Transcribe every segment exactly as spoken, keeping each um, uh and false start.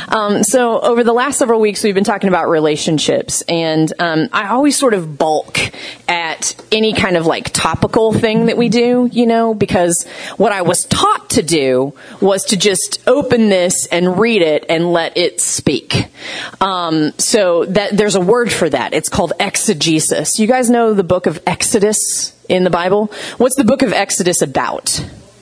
Um, so over the last several weeks, we've been talking about relationships, and um, I always sort of balk at any kind of like topical thing that we do, you know, because what I was taught to do was to just open this and read it and let it speak. Um, so that there's a word for that. It's called exegesis. You guys know the book of Exodus in the Bible? What's the book of Exodus about?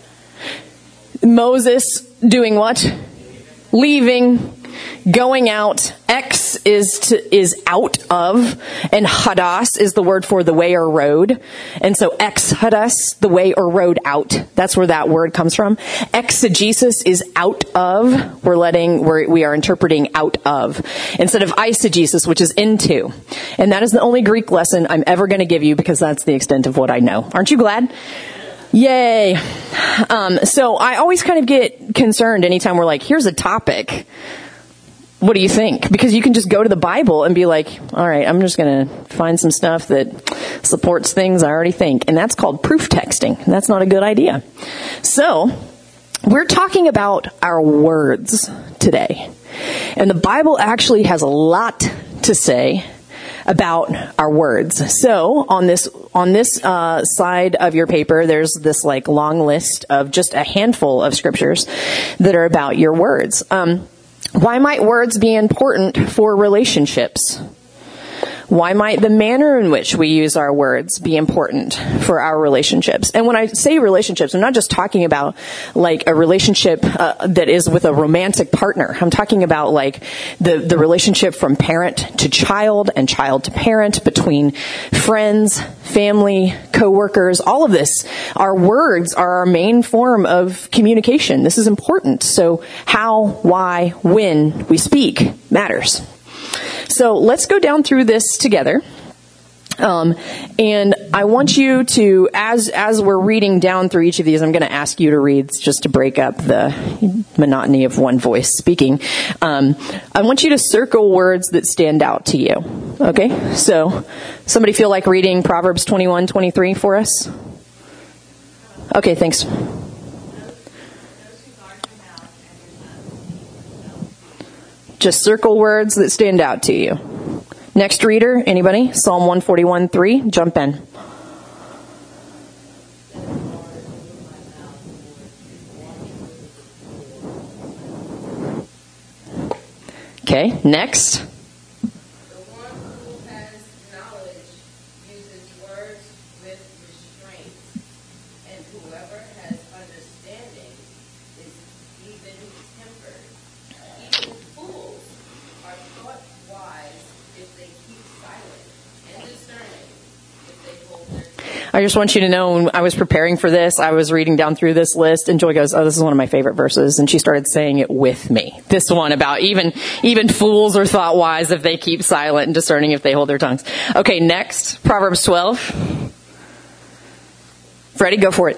Moses doing what? Leaving, going out. Ex is to, is out of, and hadas is the word for the way or road. And so exodus, the way or road out. That's where that word comes from. Exegesis is out of. We're letting, we're, we are interpreting out of, instead of eisegesis, which is into. And that is the only Greek lesson I'm ever going to give you, because that's the extent of what I know. Aren't you glad? Yay. Um, so I always kind of get concerned anytime we're like, here's a topic. What do you think? Because you can just go to the Bible and be like, all right, I'm just going to find some stuff that supports things I already think. And that's called proof texting. And that's not a good idea. So we're talking about our words today. And the Bible actually has a lot to say about our words. So on this on this uh, side of your paper, there's this like long list of just a handful of scriptures that are about your words. Um, why might words be important for relationships? Why might the manner in which we use our words be important for our relationships? And when I say relationships, I'm not just talking about like a relationship uh, that is with a romantic partner. I'm talking about like the, the relationship from parent to child and child to parent, between friends, family, coworkers, all of this. Our words are our main form of communication. This is important. So how, why, when we speak matters. So let's go down through this together. Um, and I want you to, as as we're reading down through each of these, I'm going to ask you to read just to break up the monotony of one voice speaking. Um, I want you to circle words that stand out to you. Okay? So somebody feel like reading Proverbs twenty-one twenty-three for us? Okay, thanks. Just circle words that stand out to you. Next reader, anybody? Psalm one forty-one three, jump in. Okay, next. The one who has knowledge uses words with restraint, and whoever has understanding is even tempered. Even fools are thought wise if they keep silent, and discerning if they hold their tongue. I just want you to know, when I was preparing for this, I was reading down through this list, and Joy goes, oh, this is one of my favorite verses, and she started saying it with me. This one about even even fools are thought wise if they keep silent, and discerning if they hold their tongues. Okay, next, Proverbs twelve. Freddie, go for it.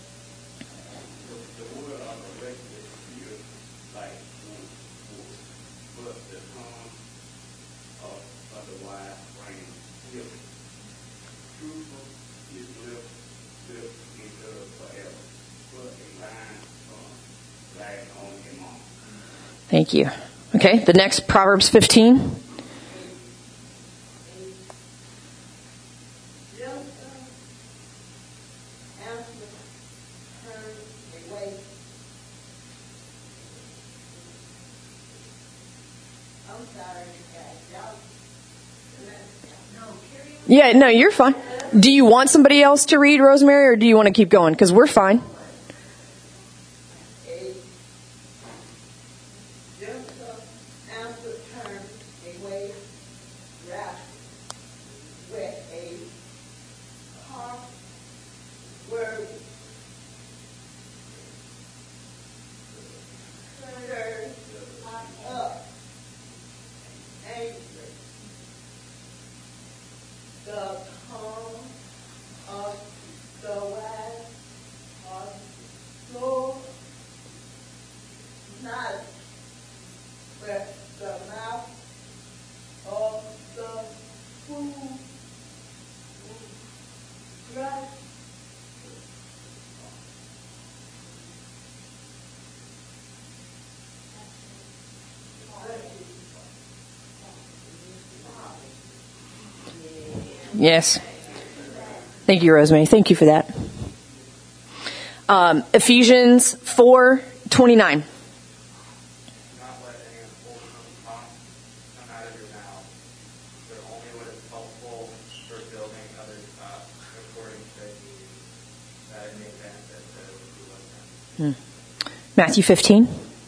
Thank you. Okay, the next, Proverbs fifteen. Yeah, no, you're fine. Do you want somebody else to read, Rosemary, or do you want to keep going? Because we're fine. Yes. Thank you, Rosemary. Thank you for that. Um, Ephesians four twenty-nine. Hmm. Matthew fifteen.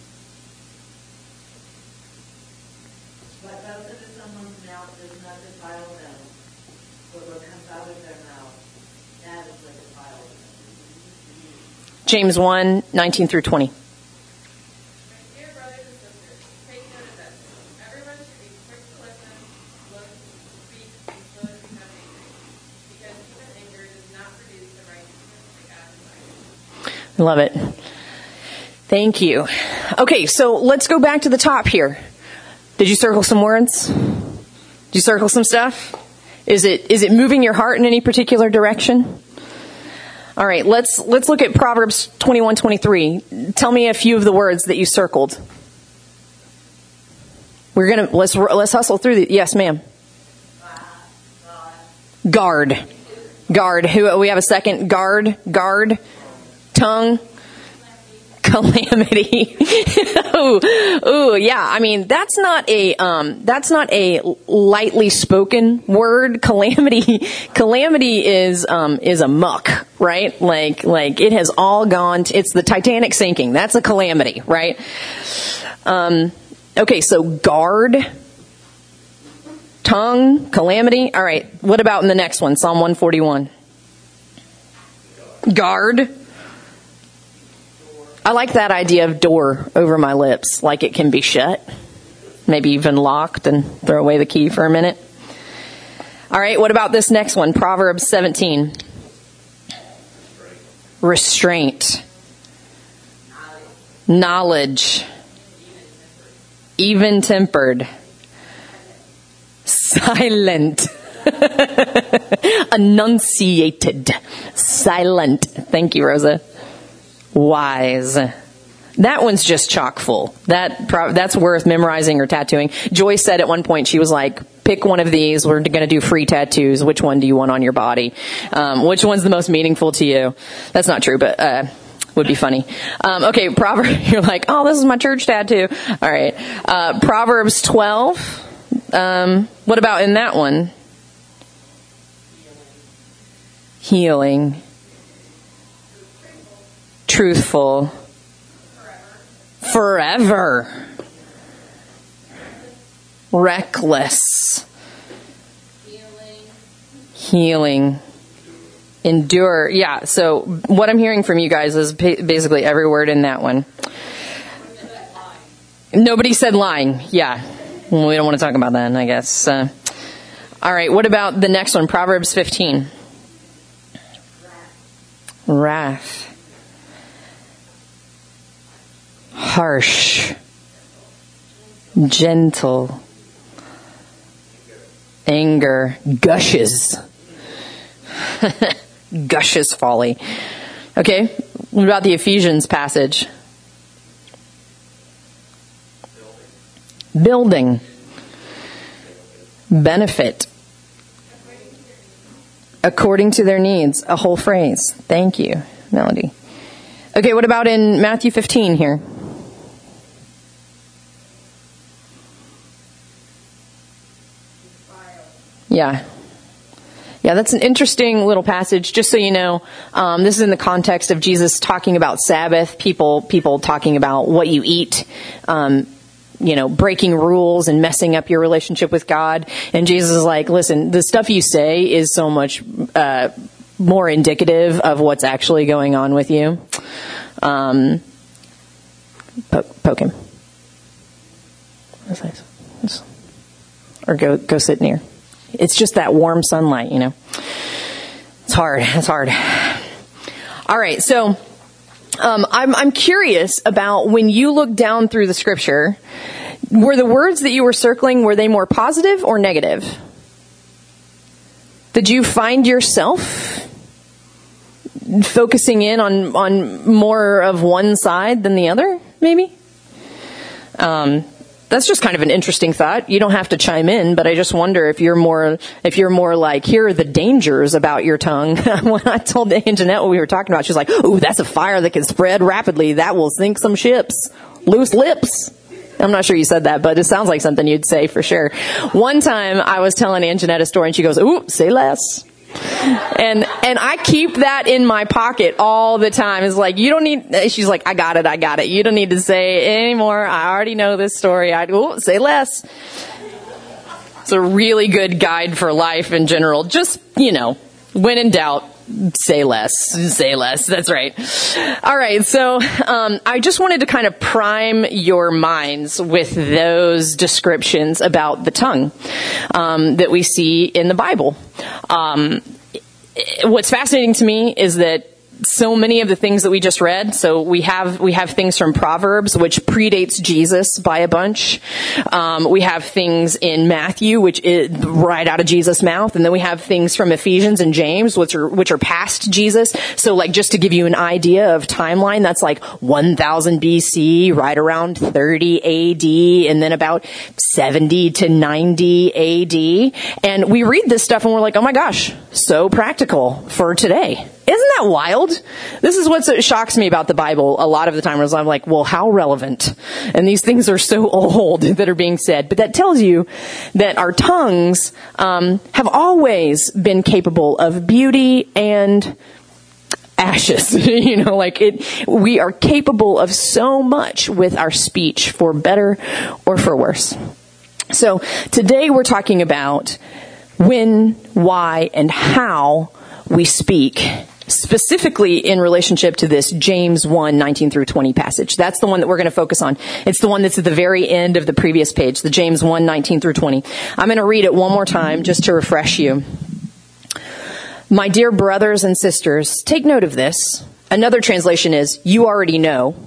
What comes into someone's mouth does not defile them, but what comes out of their mouth, that is what defiles them. James one nineteen through twenty. Dear brothers and sisters, take note of this. Everyone should be quick to listen, slow to speak, and slow to become angry, because even anger does not produce the righteousness that God desires. I love it. Thank you. Okay, so let's go back to the top here. Did you circle some words? Did you circle some stuff? Is it is it moving your heart in any particular direction? All right, let's let's look at Proverbs twenty-one twenty-three. Tell me a few of the words that you circled. We're gonna let's let's hustle through the yes, ma'am. Guard, guard. Who we have a second? Guard, guard, tongue. Calamity. ooh, ooh, yeah. I mean, that's not a um, that's not a lightly spoken word. Calamity, calamity is um, is a muck, right? Like like it has all gone. To, it's the Titanic sinking. That's a calamity, right? Um, okay, so guard, tongue, calamity. All right. What about in the next one? Psalm one forty-one. Guard. I like that idea of door over my lips, like it can be shut, maybe even locked, and throw away the key for a minute. All right, what about this next one? Proverbs seventeen. Restraint. Knowledge. Even-tempered. Silent. Enunciated. Silent. Thank you, Rosa. Wise. That one's just chock full. That that's worth memorizing or tattooing. Joyce said at one point, she was like, pick one of these. We're going to do free tattoos. Which one do you want on your body? Um, which one's the most meaningful to you? That's not true, but uh, would be funny. Um, okay, Proverbs. You're like, oh, this is my church tattoo. All right. Uh, Proverbs twelve. Um, what about in that one? Healing. Truthful. Forever. Reckless. Healing. Healing. Endure. Yeah, so what I'm hearing from you guys is basically every word in that one. Nobody said lying. Yeah. Well, we don't want to talk about that, I guess. Uh, all right, what about the next one? Proverbs fifteen. Wrath. Harsh, gentle, anger, gushes, gushes folly. Okay, what about the Ephesians passage? Building, benefit, according to their needs, a whole phrase. Thank you, Melody. Okay, what about in Matthew fifteen here? Yeah. Yeah, that's an interesting little passage. Just so you know, um, this is in the context of Jesus talking about Sabbath, people people talking about what you eat, um, you know, breaking rules and messing up your relationship with God. And Jesus is like, listen, the stuff you say is so much uh, more indicative of what's actually going on with you. Um, poke, poke him. Or go go sit near. It's just that warm sunlight, you know. It's hard. It's hard. All right. So um, I'm, I'm curious about when you look down through the scripture, were the words that you were circling, were they more positive or negative? Did you find yourself focusing in on, on more of one side than the other, maybe? Um, that's just kind of an interesting thought. You don't have to chime in, but I just wonder if you're more, if you're more like, here are the dangers about your tongue. When I told Anjanette what we were talking about, she was like, ooh, that's a fire that can spread rapidly. That will sink some ships. Loose lips. I'm not sure you said that, but it sounds like something you'd say for sure. One time I was telling Anjanette a story and she goes, ooh, say less. And, and I keep that in my pocket all the time. It's like, you don't need, she's like, I got it, I got it. You don't need to say it anymore. I already know this story. I, ooh, say less. It's a really good guide for life in general. Just, you know, when in doubt, say less. Say less. That's right. All right. So um, I just wanted to kind of prime your minds with those descriptions about the tongue um, that we see in the Bible. Um, what's fascinating to me is that so many of the things that we just read, so we have we have things from Proverbs, which predates Jesus by a bunch. Um, we have things in Matthew, which is right out of Jesus' mouth, and then we have things from Ephesians and James, which are which are past Jesus. So, like, just to give you an idea of timeline, that's like one thousand B C, right around thirty A D, and then about seventy to ninety A D. And we read this stuff and we're like, oh my gosh, so practical for today. Isn't that wild? This is what shocks me about the Bible a lot of the time, is I'm like, well, how relevant? And these things are so old that are being said. But that tells you that our tongues um, have always been capable of beauty and ashes. You know, like it, we are capable of so much with our speech, for better or for worse. So today we're talking about when, why, and how we speak, specifically in relationship to this James one, nineteen through twenty passage. That's the one that we're going to focus on. It's the one that's at the very end of the previous page, the James one, nineteen through twenty. I'm going to read it one more time just to refresh you. My dear brothers and sisters, take note of this. Another translation is, you already know.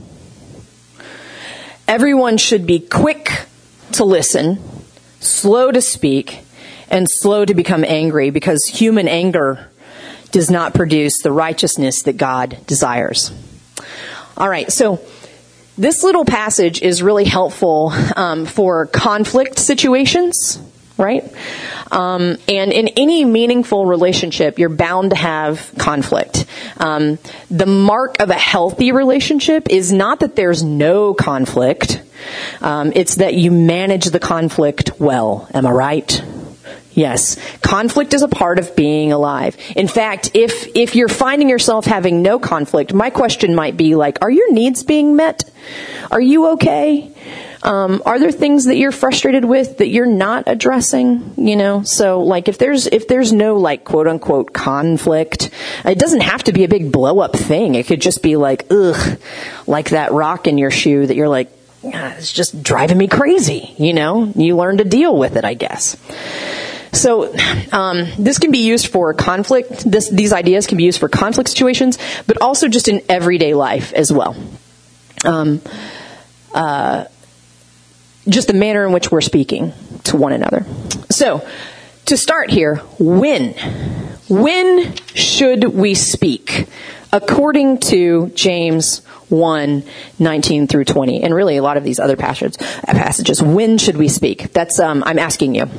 Everyone should be quick to listen, slow to speak, and slow to become angry, because human anger does not produce the righteousness that God desires. All right, so this little passage is really helpful um, for conflict situations, right? Um, and in any meaningful relationship, you're bound to have conflict. Um, the mark of a healthy relationship is not that there's no conflict. Um, it's that you manage the conflict well. Am I right? Yes. Conflict is a part of being alive. In fact, if if you're finding yourself having no conflict, my question might be like, are your needs being met? Are you okay? Um, are there things that you're frustrated with that you're not addressing? You know, so like if there's if there's no like quote unquote conflict, it doesn't have to be a big blow up thing. It could just be like, ugh, like that rock in your shoe that you're like, ah, it's just driving me crazy. You know, you learn to deal with it, I guess. So um, this can be used for conflict. This, these ideas can be used for conflict situations, but also just in everyday life as well. Um, uh, just the manner in which we're speaking to one another. So to start here, when? When should we speak? According to James one, nineteen through twenty, and really a lot of these other passages, passages when should we speak? That's, um, I'm asking you.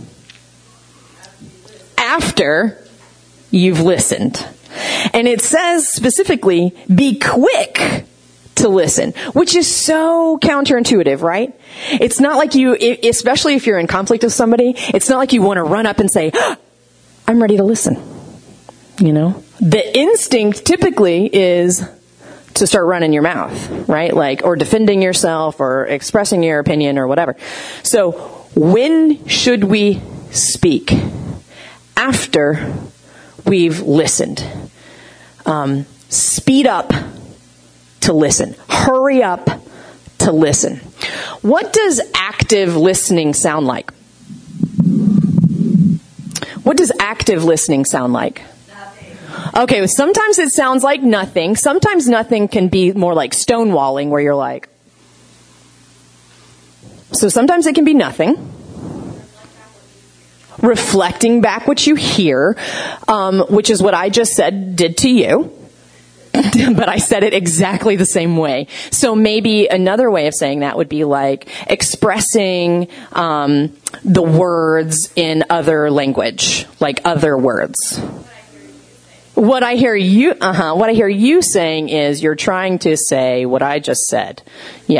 After you've listened. And it says specifically, be quick to listen, which is so counterintuitive, right? It's not like you, especially if you're in conflict with somebody, it's not like you want to run up and say, I'm ready to listen. You know, the instinct typically is to start running your mouth, right? Like, or defending yourself or expressing your opinion or whatever. So when should we speak? After we've listened. Um, speed up to listen. Hurry up to listen. What does active listening sound like? What does active listening sound like? Nothing. Okay, well, sometimes it sounds like nothing. Sometimes nothing can be more like stonewalling, where you're like. So sometimes it can be nothing. Reflecting back what you hear, um, which is what I just said did to you. but I said it exactly the same way. So maybe another way of saying that would be like expressing um, the words in other language, like other words. What I hear you, uh-huh, what I hear you saying is you're trying to say what I just said. Yeah.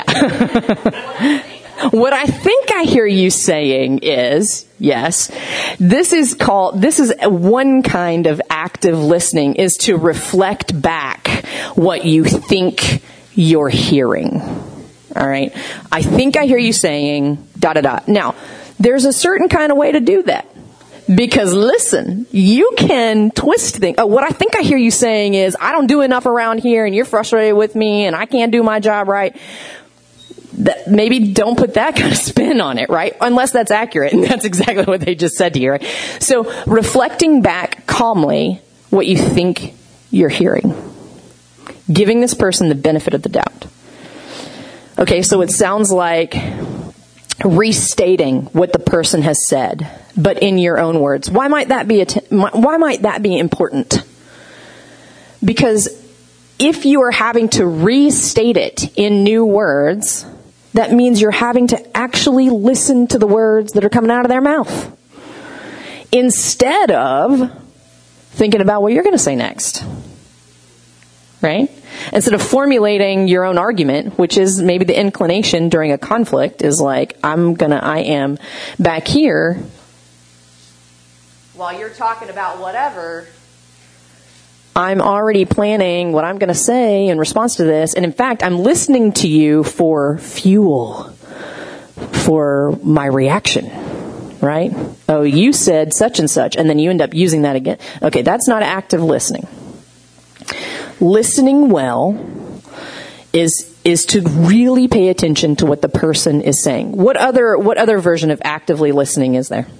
What I think I hear you saying is, yes, this is called, this is one kind of active listening, is to reflect back what you think you're hearing. All right. I think I hear you saying da da da. Now, there's a certain kind of way to do that. Because listen, you can twist things. Oh, what I think I hear you saying is, I don't do enough around here and you're frustrated with me and I can't do my job right. That, maybe don't put that kind of spin on it, right? Unless that's accurate. And that's exactly what they just said to you, right? So reflecting back calmly what you think you're hearing. Giving this person the benefit of the doubt. Okay, so it sounds like restating what the person has said, but in your own words. Why might that be? Att- why might that be important? Because if you are having to restate it in new words, that means you're having to actually listen to the words that are coming out of their mouth, instead of thinking about what you're going to say next. Right? Instead of formulating your own argument, which is maybe the inclination during a conflict, is like, I'm gonna, I am back here while you're talking about whatever, I'm already planning what I'm gonna say in response to this. And in fact, I'm listening to you for fuel for my reaction. Right? Oh, you said such and such, and then you end up using that again. Okay, that's not active listening. Listening well is is to really pay attention to what the person is saying. What other what other version of actively listening is there?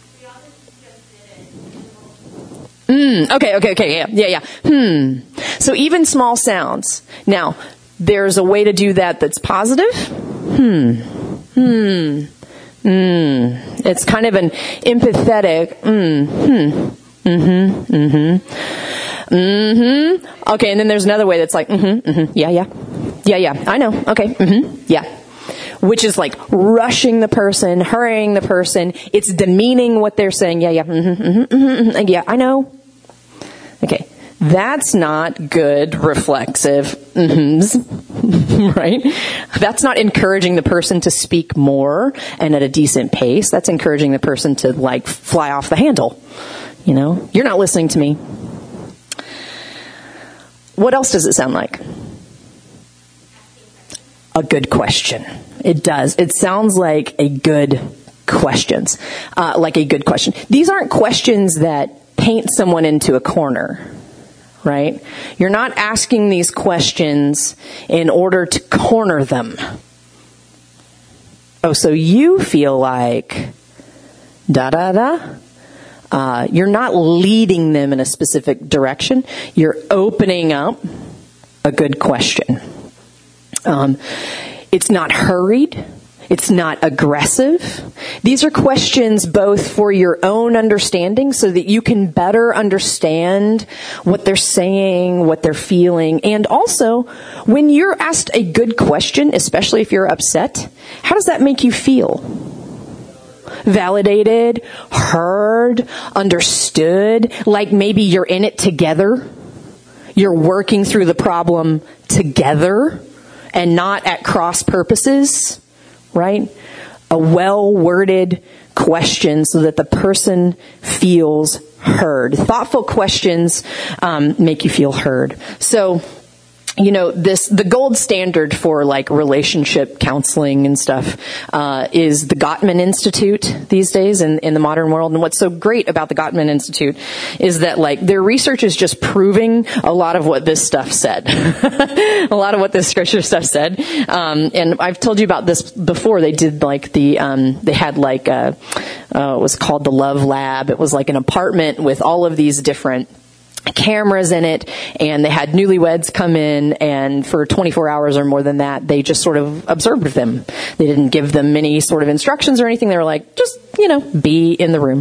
Mm, okay, okay, okay, yeah, yeah, yeah. Hmm. So even small sounds. Now, there's a way to do that that's positive. Hmm. Hmm. Hmm. It's kind of an empathetic. Hmm. Hmm. Mm-hmm. Mm-hmm. Mm-hmm. Okay, and then there's another way that's like, mm-hmm, mm-hmm, yeah, yeah. Yeah, yeah, I know. Okay, mm-hmm, yeah. Which is like rushing the person, hurrying the person. It's demeaning what they're saying. Yeah, yeah, mm-hmm, mm-hmm, mm-hmm, yeah, I know. Okay, that's not good reflexive mm-hms, right? That's not encouraging the person to speak more and at a decent pace. That's encouraging the person to like fly off the handle. You know, you're not listening to me. What else does it sound like? A good question. It does. It sounds like a good questions, uh, like a good question. These aren't questions that paint someone into a corner, right? You're not asking these questions in order to corner them. Oh, so you feel like da da da? Uh, you're not leading them in a specific direction. You're opening up a good question. Um, it's not hurried. It's not aggressive. These are questions both for your own understanding so that you can better understand what they're saying, what they're feeling. And also, when you're asked a good question, especially if you're upset, how does that make you feel? Validated, heard, understood, like maybe you're in it together. You're working through the problem together and not at cross purposes, right? A well-worded question so that the person feels heard. Thoughtful questions um, make you feel heard. So, you know, this, the gold standard for like relationship counseling and stuff, uh, is the Gottman Institute these days in, in the modern world. And what's so great about the Gottman Institute is that like their research is just proving a lot of what this stuff said. A lot of what this scripture stuff said. Um, and I've told you about this before. They did like the, um, they had like a, uh, it was called the Love Lab. It was like an apartment with all of these different cameras in it, and they had newlyweds come in, and for twenty-four hours or more than that, they just sort of observed them. They didn't give them any sort of instructions or anything. They were like, just, you know, be in the room.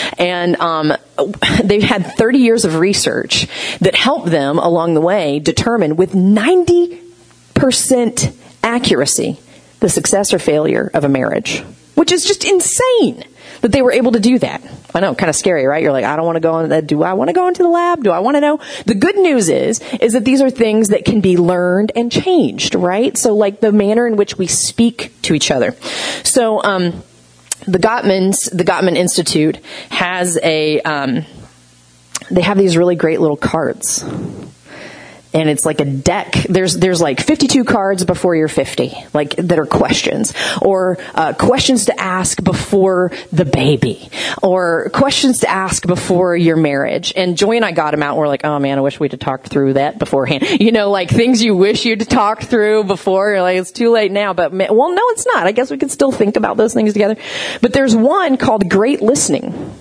And um, they've had thirty years of research that helped them along the way determine with ninety percent accuracy the success or failure of a marriage, which is just insane that they were able to do that. I know, kind of scary, right? You're like, I don't want to go on that. Do I want to go into the lab? Do I want to know? The good news is, is that these are things that can be learned and changed, right? So like the manner in which we speak to each other. So, um, the Gottmans, the Gottman Institute has a, um, they have these really great little cards. And it's like a deck. There's there's like fifty-two cards before you're fifty, like that are questions, or uh, questions to ask before the baby, or questions to ask before your marriage. And Joy and I got them out. And we're like, oh man, I wish we'd have talked through that beforehand. You know, like things you wish you'd talked through before. You're like, it's too late now. But man, well, no, it's not. I guess we can still think about those things together. But there's one called Great Listening.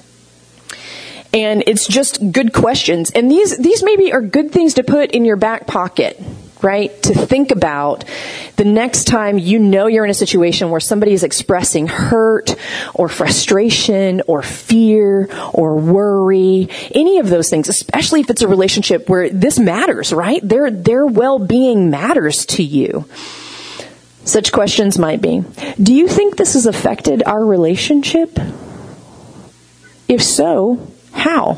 And it's just good questions. And these, these maybe are good things to put in your back pocket, right? To think about the next time you know you're in a situation where somebody is expressing hurt or frustration or fear or worry, any of those things, especially if it's a relationship where this matters, right? Their, their well-being matters to you. Such questions might be, do you think this has affected our relationship? If so, how?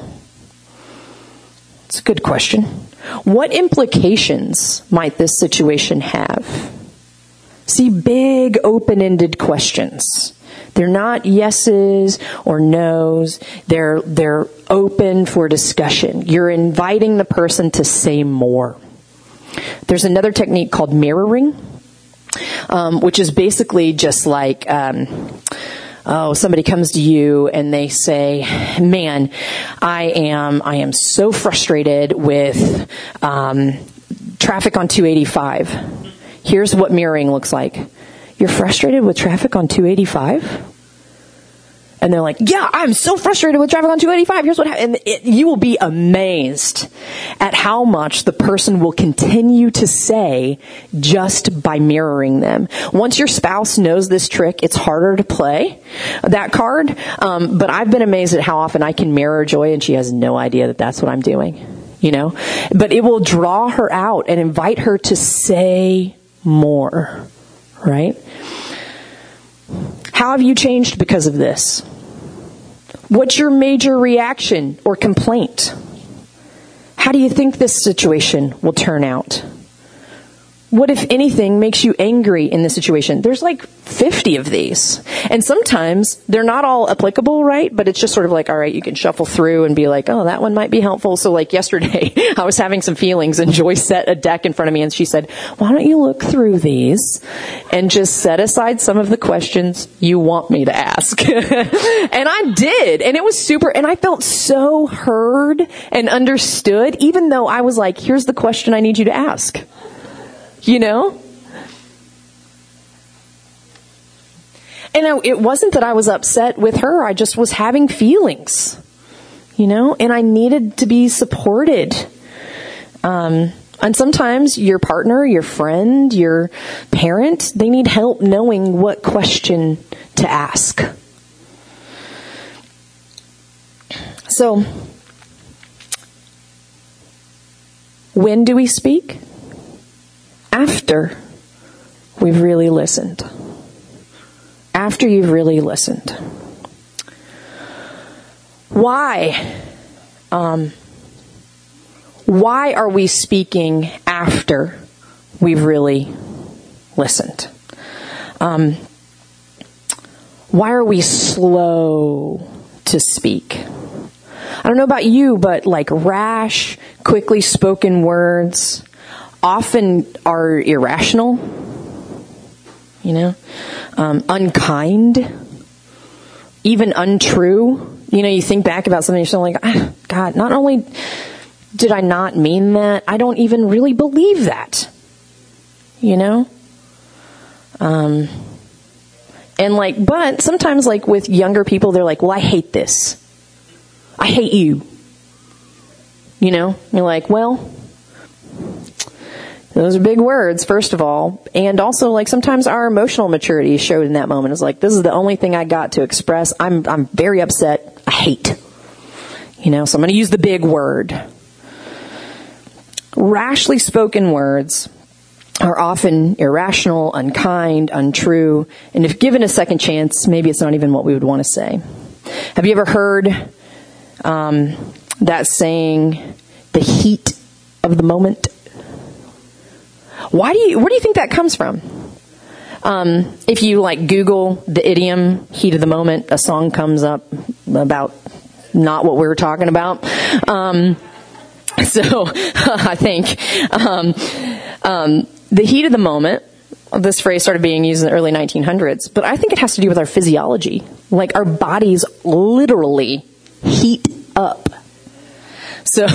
It's a good question. What implications might this situation have? See, big open-ended questions. They're not yeses or nos. They're, they're open for discussion. You're inviting the person to say more. There's another technique called mirroring, um, which is basically just like, um, oh, somebody comes to you and they say, man, I am, I am so frustrated with, um, traffic on two eighty-five. Here's what mirroring looks like. You're frustrated with traffic on two eighty-five? And they're like, yeah, I'm so frustrated with traffic on two eighty-five. Here's what happened. And it, you will be amazed at how much the person will continue to say just by mirroring them. Once your spouse knows this trick, it's harder to play that card. Um, but I've been amazed at how often I can mirror Joy and she has no idea that that's what I'm doing, you know, but it will draw her out and invite her to say more, right? How have you changed because of this? What's your major reaction or complaint? How do you think this situation will turn out? What, if anything, makes you angry in this situation? There's like fifty of these. And sometimes they're not all applicable, right? But it's just sort of like, all right, you can shuffle through and be like, oh, that one might be helpful. So like yesterday, I was having some feelings and Joy set a deck in front of me and she said, why don't you look through these and just set aside some of the questions you want me to ask? And I did. And it was super, and I felt so heard and understood, even though I was like, here's the question I need you to ask. You know? And I, it wasn't that I was upset with her. I just was having feelings, you know, and I needed to be supported. Um, and sometimes your partner, your friend, your parent, they need help knowing what question to ask. So, when do we speak? After we've really listened. After you've really listened. Why? Um, why are we speaking after we've really listened? Um, why are we slow to speak? I don't know about you, but like rash, quickly spoken words often are irrational, you know, um, unkind, even untrue. You know, you think back about something, you're still like, ah, God, not only did I not mean that, I don't even really believe that, you know? Um, and like, but sometimes like with younger people, they're like, well, I hate this. I hate you. You know, you're like, well, those are big words, first of all. And also, like, sometimes our emotional maturity showed in that moment. It's like, this is the only thing I got to express. I'm I'm very upset. I hate. You know, so I'm going to use the big word. Rashly spoken words are often irrational, unkind, untrue, and if given a second chance, maybe it's not even what we would want to say. Have you ever heard um, that saying, the heat of the moment? Why do you, where do you think that comes from? Um, if you like Google the idiom, heat of the moment, a song comes up about not what we were talking about. Um, so I think, um, um, the heat of the moment, this phrase started being used in the early nineteen hundreds, but I think it has to do with our physiology. Like our bodies literally heat up. So,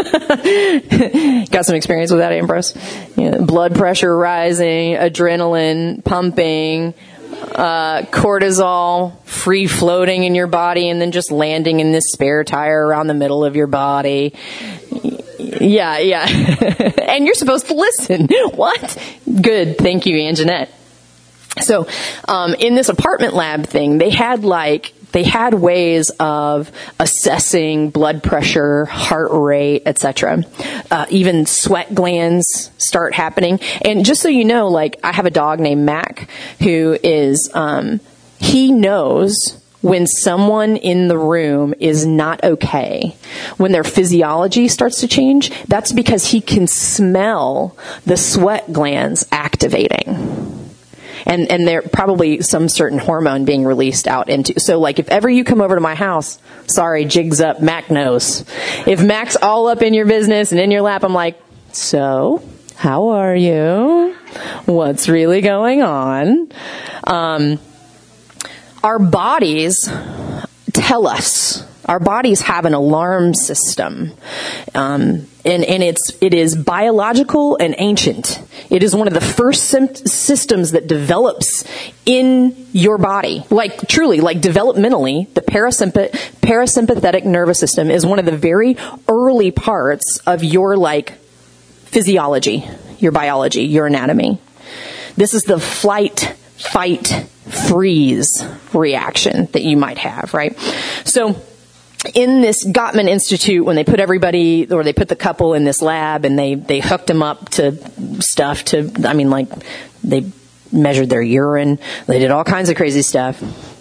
got some experience with that, Ambrose? You know, blood pressure rising, adrenaline pumping, uh, cortisol free floating in your body and then just landing in this spare tire around the middle of your body. Yeah, yeah. And you're supposed to listen. What? Good. Thank you, Anjanette. So, um, in this apartment lab thing, they had like, they had ways of assessing blood pressure, heart rate, et cetera. Uh, even sweat glands start happening. And just so you know, like, I have a dog named Mac who is, um, he knows when someone in the room is not okay, when their physiology starts to change, that's because he can smell the sweat glands activating. And, and there probably some certain hormone being released out into. So like if ever you come over to my house, sorry, jigs up, Mac knows. If Mac's all up in your business and in your lap, I'm like, so how are you? What's really going on? Um, our bodies tell us. Our bodies have an alarm system, um, and, and it's it is biological and ancient. It is one of the first sim- systems that develops in your body, like truly, like developmentally. The parasympath- parasympathetic nervous system is one of the very early parts of your like physiology, your biology, your anatomy. This is the flight, fight, freeze reaction that you might have, right? So in this Gottman Institute, when they put everybody, or they put the couple in this lab and they, they hooked them up to stuff to, I mean, like, they measured their urine, they did all kinds of crazy stuff.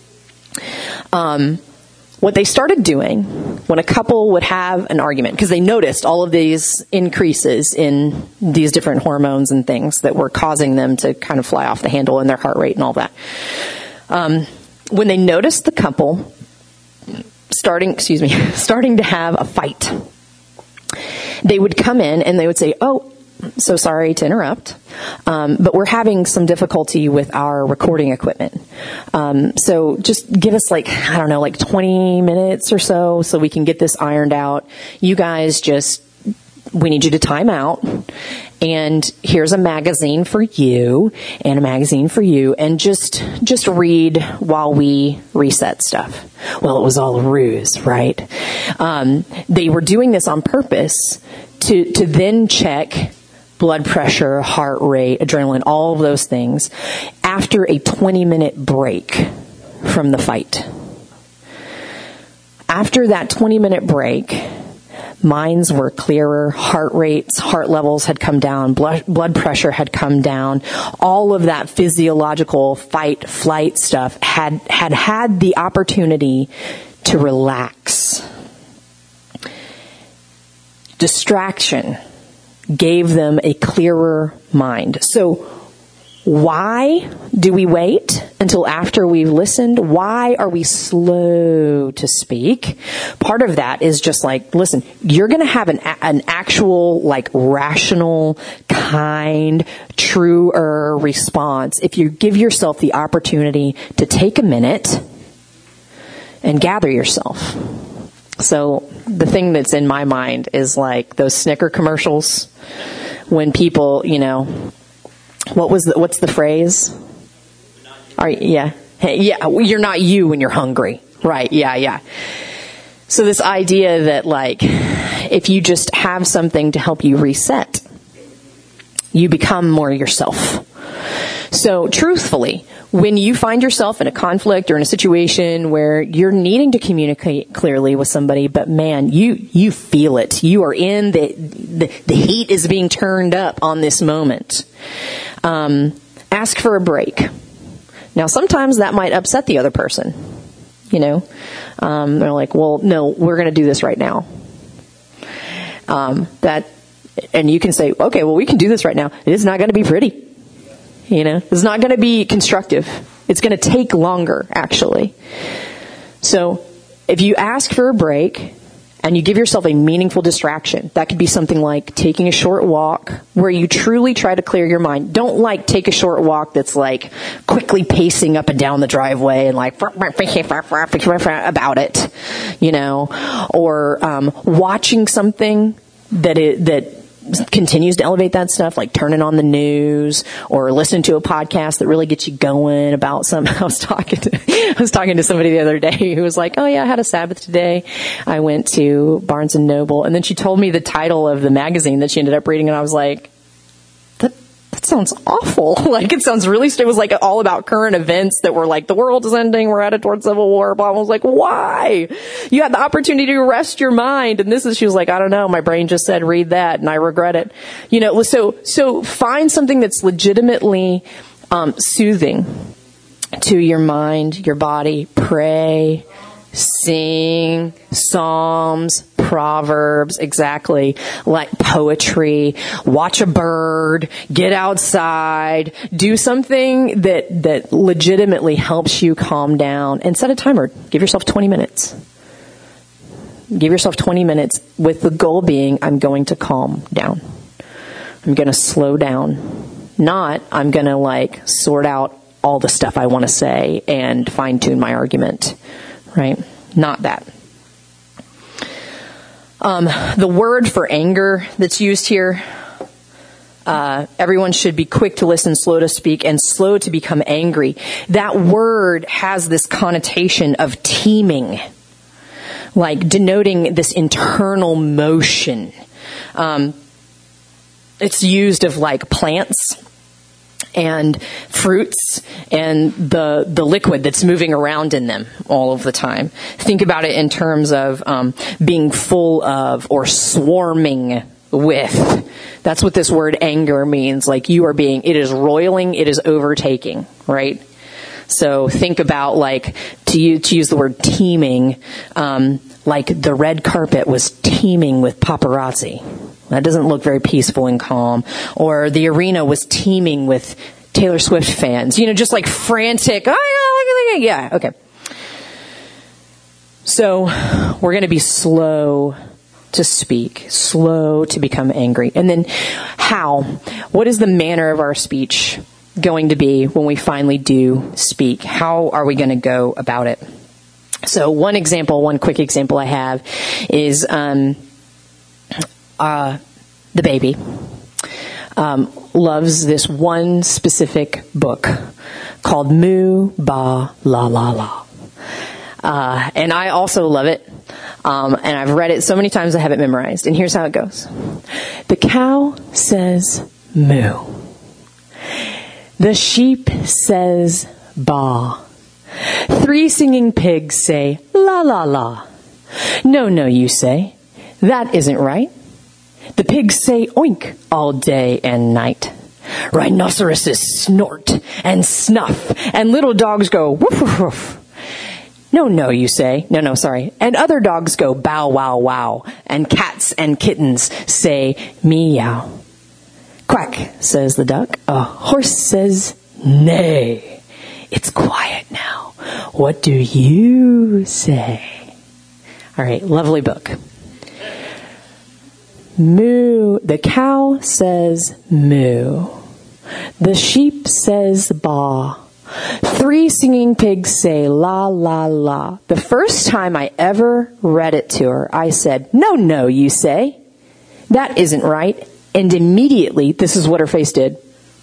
Um, what they started doing when a couple would have an argument, because they noticed all of these increases in these different hormones and things that were causing them to kind of fly off the handle in their heart rate and all that. Um, when they noticed the couple starting, excuse me, starting to have a fight, they would come in and they would say, oh, so sorry to interrupt, um, but we're having some difficulty with our recording equipment. Um, so just give us like, I don't know, like twenty minutes or so, so we can get this ironed out. You guys just, we need you to time out. And here's a magazine for you and a magazine for you, and just just read while we reset stuff. Well, it was all a ruse, right? Um, they were doing this on purpose to to then check blood pressure, heart rate, adrenaline, all of those things after a twenty minute break from the fight. After that twenty minute break, minds were clearer, heart rates, heart levels had come down, blood, blood pressure had come down. All of that physiological fight, flight stuff had, had had the opportunity to relax. Distraction gave them a clearer mind. So why do we wait until after we've listened? Why are we slow to speak? Part of that is just like, listen, you're going to have an an actual, like, rational, kind, truer response if you give yourself the opportunity to take a minute and gather yourself. So the thing that's in my mind is like those Snicker commercials when people, you know, What was the, what's the phrase? Are yeah, hey, yeah. You're not you when you're hungry, right? Yeah, yeah. So this idea that like, if you just have something to help you reset, you become more yourself. So truthfully, when you find yourself in a conflict or in a situation where you're needing to communicate clearly with somebody, but man, you, you feel it. You are in the, the, the heat is being turned up on this moment. Um, ask for a break. Now, sometimes that might upset the other person. You know, um, they're like, well, no, we're going to do this right now. Um, that, and you can say, okay, well, we can do this right now. It's not going to be pretty. You know, it's not going to be constructive. It's going to take longer, actually. So if you ask for a break and you give yourself a meaningful distraction, that could be something like taking a short walk where you truly try to clear your mind. Don't like take a short walk that's like quickly pacing up and down the driveway and like about it, you know, or um, watching something that it, that continues to elevate that stuff, like turning on the news or listening to a podcast that really gets you going about some. I was talking to, I was talking to somebody the other day who was like, oh yeah, I had a Sabbath today. I went to Barnes and Noble, and then she told me the title of the magazine that she ended up reading, and I was like, that, that sounds awful. Like, it sounds really, it was like all about current events that were like, the world is ending, we're headed towards civil war, blah. I was like, why? You had the opportunity to rest your mind. And this is, she was like, I don't know, my brain just said, read that, and I regret it. You know, so, so find something that's legitimately, um, soothing to your mind, your body. Pray, sing, Psalms, Proverbs, exactly, like poetry, watch a bird, get outside, do something that, that legitimately helps you calm down, and set a timer. Give yourself twenty minutes. Give yourself twenty minutes with the goal being, I'm going to calm down. I'm going to slow down. Not, I'm going to like sort out all the stuff I want to say and fine tune my argument. Right? Not that. Um, the word for anger that's used here, uh, everyone should be quick to listen, slow to speak, and slow to become angry. That word has this connotation of teeming, like denoting this internal motion. Um, it's used of like plants and fruits and the the liquid that's moving around in them all of the time. Think about it in terms of um, being full of or swarming with. That's what this word anger means. Like you are being, it is roiling, it is overtaking, right? So think about like, to use, to use the word teeming, um, like the red carpet was teeming with paparazzi. That doesn't look very peaceful and calm. Or the arena was teeming with Taylor Swift fans. You know, just like frantic. Oh, yeah, yeah, okay. So we're going to be slow to speak, slow to become angry. And then how? What is the manner of our speech going to be when we finally do speak? How are we going to go about it? So one example, one quick example I have is... Um, Uh, the baby um, loves this one specific book called Moo Ba La La La. Uh, and I also love it. Um, and I've read it so many times I have it memorized. And here's how it goes. The cow says moo. The sheep says ba. Three singing pigs say la la la. No, no, you say. That isn't right. The pigs say oink all day and night. Rhinoceroses snort and snuff, and little dogs go woof woof woof. No, no, you say. No, no, sorry. And other dogs go bow wow wow, and cats and kittens say meow. Quack, says the duck. A horse says neigh. It's quiet now. What do you say? All right, lovely book. Moo. The cow says moo. The sheep says ba. Three singing pigs say la la la. The first time I ever read it to her, I said, no, no, you say. That isn't right. And immediately, this is what her face did.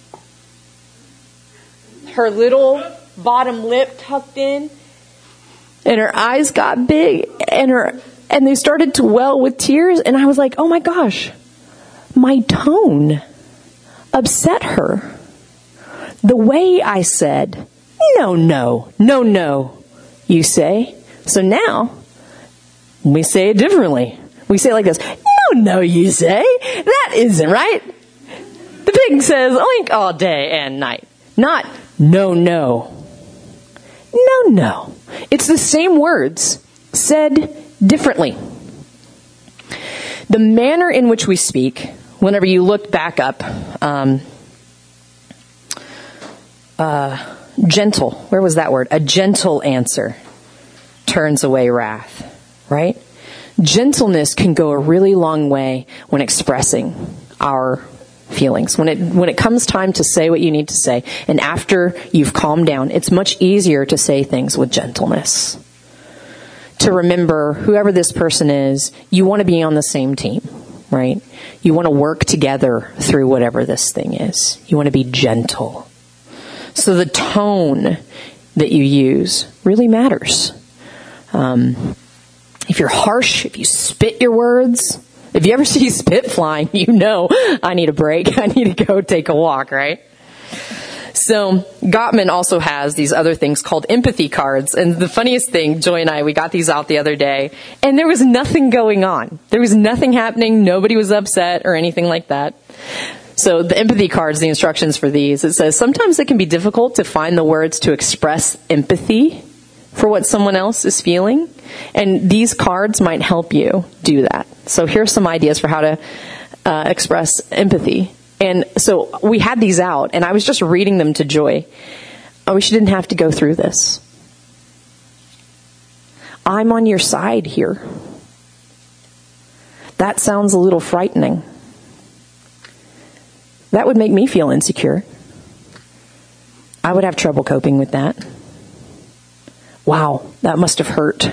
Her little bottom lip tucked in, and her eyes got big, and her and they started to well with tears, and I was like, oh my gosh, my tone upset her. The way I said, no, no, no, no, you say. So now, we say it differently. We say it like this. No, no, you say. That isn't right. The pig says oink all day and night. Not no, no. No, no. It's the same words said differently. The manner in which we speak, whenever you look back up, um, uh, gentle, where was that word? A gentle answer turns away wrath, right? Gentleness can go a really long way when expressing our feelings. When it when it comes time to say what you need to say, and after you've calmed down, it's much easier to say things with gentleness. To remember, whoever this person is, you want to be on the same team, right? You want to work together through whatever this thing is. You want to be gentle. So the tone that you use really matters. Um, if you're harsh, if you spit your words, if you ever see spit flying, you know, I need a break. I need to go take a walk, right? So Gottman also has these other things called empathy cards. And the funniest thing, Joy and I, we got these out the other day, and there was nothing going on. There was nothing happening. Nobody was upset or anything like that. So the empathy cards, the instructions for these, it says, sometimes it can be difficult to find the words to express empathy for what someone else is feeling. And these cards might help you do that. So here's some ideas for how to uh, express empathy. And so we had these out, and I was just reading them to Joy. I wish you didn't have to go through this. I'm on your side here. That sounds a little frightening. That would make me feel insecure. I would have trouble coping with that. Wow, that must have hurt.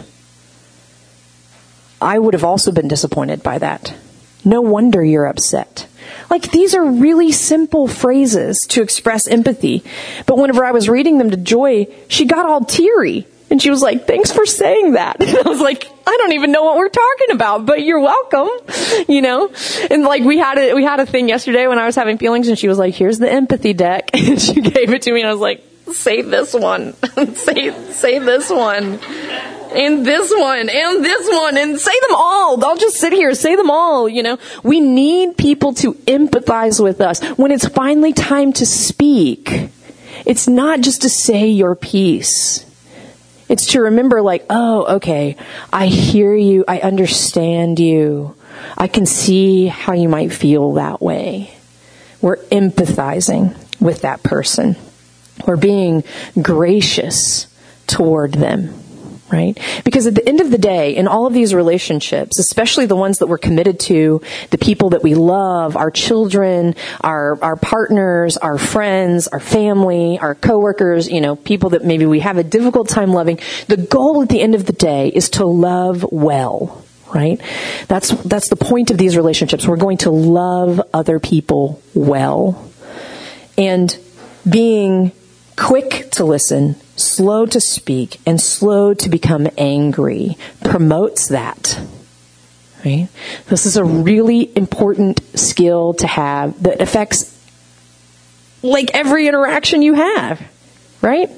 I would have also been disappointed by that. No wonder you're upset. Like, these are really simple phrases to express empathy. But whenever I was reading them to Joy, she got all teary. And she was like, thanks for saying that. And I was like, I don't even know what we're talking about, but you're welcome. You know? And like, we had a, we had a thing yesterday when I was having feelings, and she was like, here's the empathy deck. And she gave it to me, and I was like, say this one. say, say this one. And this one, and this one, and say them all. I'll just sit here, say them all, you know. We need people to empathize with us. When it's finally time to speak, it's not just to say your piece. It's to remember, like, oh, okay, I hear you, I understand you. I can see how you might feel that way. We're empathizing with that person. We're being gracious toward them. Right? Because at the end of the day, in all of these relationships, especially the ones that we're committed to, the people that we love, our children, our our partners, our friends, our family, our coworkers, you know, people that maybe we have a difficult time loving, the goal at the end of the day is to love well. Right? That's that's the point of these relationships. We're going to love other people well. And being quick to listen, slow to speak, and slow to become angry promotes that. Right? This is a really important skill to have that affects like every interaction you have. Right?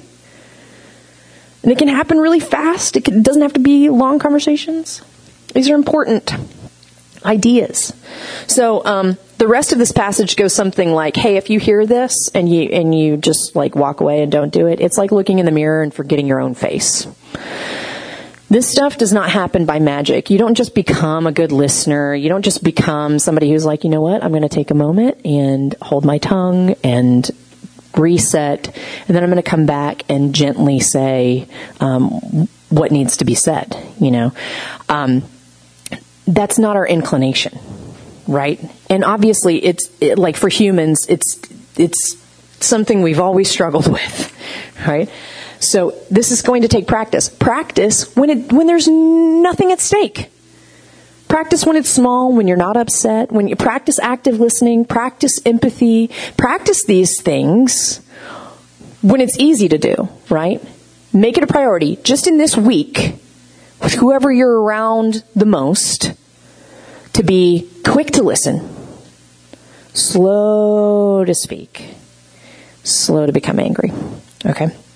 And it can happen really fast. It, can, it doesn't have to be long conversations. These are important ideas. So, um, the rest of this passage goes something like, hey, if you hear this and you and you just like walk away and don't do it, it's like looking in the mirror and forgetting your own face. This stuff does not happen by magic. You don't just become a good listener. You don't just become somebody who's like, you know what, I'm going to take a moment and hold my tongue and reset, and then I'm going to come back and gently say um, what needs to be said, you know. Um, that's not our inclination. Right? And obviously it's it, like for humans, it's it's something we've always struggled with, right? So this is going to take practice. Practice when it when there's nothing at stake. Practice when it's small, when you're not upset, when you practice active listening, practice empathy, practice these things when it's easy to do, right? Make it a priority. Just in this week, with whoever you're around the most, to be quick to listen, slow to speak, slow to become angry. Okay?